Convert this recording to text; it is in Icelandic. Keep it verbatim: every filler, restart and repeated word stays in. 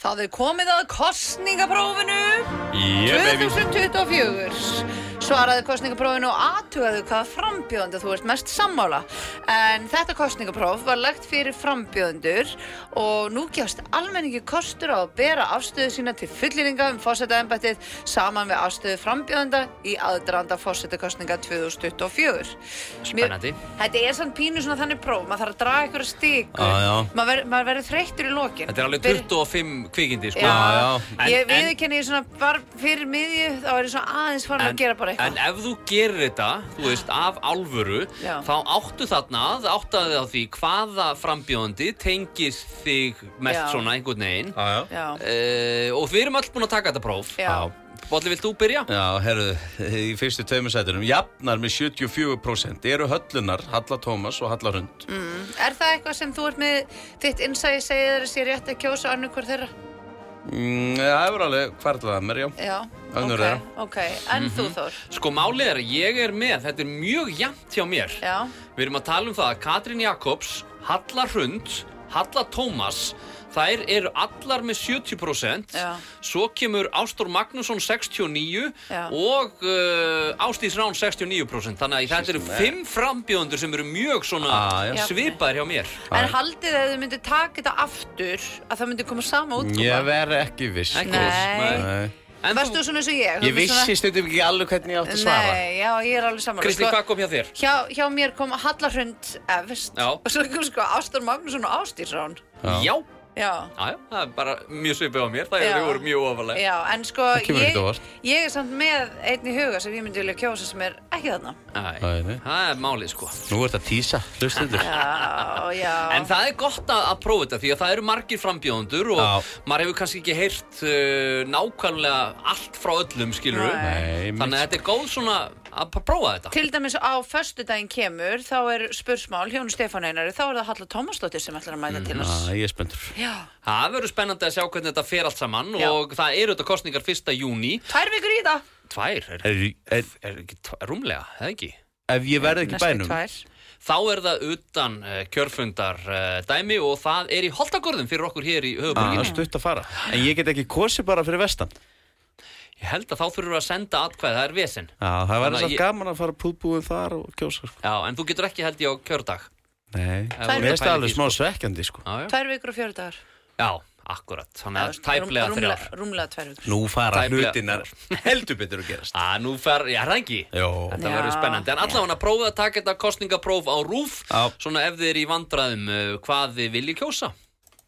Það er komið að kosningaprófinu yeah, tvö þúsund tuttugu og fjögur. Svaraðu kosningaprófinu og athugaðu hvað frambjóðandi þú ert mest sammála. En þetta kosningapróf var lagt fyrir frambjóðendur og nú gefst almenningi kostur á að bera afstöðu sína til fullyrðinga um forsetaembættið saman við afstöðu frambjóðenda í aðdraganda forsetakosninga tvö þúsund tuttugu og fjögur. Spennandi. Þetta er svona pínu svona þannig próf, maður þarf að draga einhverja stikur. Já, já. Maður ver, maður verður þreyttur í lokin. Þetta er alveg tuttugu og fimm kvikindi, sko. Já, já. En- ég en- viðurkenni ég svona bara fyrir miðju, þá er ég svona aðeins farin að gera bara En eitthvað. ef þú gerir þetta, þú veist, af alvöru, Já. þá áttu þarna að áttaðu þig á því hvaða frambjóðandi tengir þig mest Já. svona einhvern veginn. Já, já. Já, Uh, og við erum öll búin að taka þetta próf. já. Bolli, vilt þú byrja? Já, herru, í fyrstu tveimur sætunum, jafnar með sjötíu og fjögur prósent eru Höllunar, Halla Tómas og Halla Hrund. Mm. Er það eitthvað sem þú ert með þitt innsæi segir þér að sé rétt að kjósa annað hvort þeirra? Mm, það hefur alveg hvarflað að mér, já. Já, Önnur ok, þeirra. ok. En þú Þór? Sko, málið er að ég er með, þetta er mjög jafnt hjá mér. Já, Við erum að tala um það að Katrín Jakobs, Halla Hrund, Halla Tómas, þær eru allar með sjötíu prósent. Já. Svo kemur Ástór Magnússon sextíu og níu Já. og uh, Ásdís Rán sextíu og níu prósent. Þannig að þetta eru System, fimm frambjóðendur sem eru mjög svona Ah, já. svipaðir hjá mér. en haldið þið að þið myndi taka þetta aftur að það myndi koma sama útkoma? Ég verð ekki viss. Ekki sko. Nei. Nei. En Varstu svona eins og ég? Ég vissi stundum ekki alveg hvernig ég átti að svara. Nei, já, ég er alveg saman. Kristín, hvað kom hjá þér? Hjá, hjá mér kom Halla Hrund efst. Já. Og svo kom sko Ástór Magnússon og Ásdís Rán. Já. Já. Já. Já, já, það er bara mjög svipið á mér. Það Já. eru voru mjög ofalega. Já, en sko Það kemur ég, ekkert á óvart. ég er samt með einn í huga sem ég myndi vilja kjósa sem er ekki þarna. Nei, Nei, nei. það er málið, sko. Nú er þetta tísa, hlustundur. Já, já. En það er gott að, að prófa þetta því að það eru margir frambjóðendur og Já. maður hefur kannski ekki heyrt uh, nákvæmlega allt frá öllum, skilur Nei. Nei, Þannig að þetta er góð svona að p- prófa þetta. Til dæmis á föstudaginn kemur, þá er spursmál hjá hún Stefán Einari, þá er það Halla Tómasdóttir sem ætlar að mæta til hans. Já, ég er spenntur. Já. Það verður spennandi að sjá hvernig þetta fer allt saman Já. og það eru þetta kosningar fyrsta júní. Tvær vikur í það. Tvær, er, Er, er, er ekki tv- rúmlega, eða ekki? ef ég verð ekki í Næstu bænum, tvær. Þá er það utan uh, kjörfundar uh, dæmi og það er í Holtagörðum fyrir okkur hér í það höfuborginni. er stutt að fara. En ég get ekki kosið bara fyrir vestan. Ég held að þá þurfum við að senda atkvæði, það er vesen. Já, það Þannig verður að svo ég- gaman að fara púðbúin þar og kjósa, sko. Já, en þú getur ekki held ég á kjördag. Nei, Tvær mér vikur. finnst það alveg smá svekkjandi, sko. Já, já. Tvær vikur og fjóri dagar. Já, akkurat. Þannig að tæplega Rúm- þrjár. rúmlega- Rúmlega tvær vikur. Nú fara Tæplega. hlutinnar heldur betur að gerast. Að nú fer, já, er það ekki? Jó. Þetta Já, verður spennandi. En allavega að prófa að taka þetta kosningapróf á RÚV, Já. svona ef þið er í vandræðum uh, hvað þið viljið kjósa.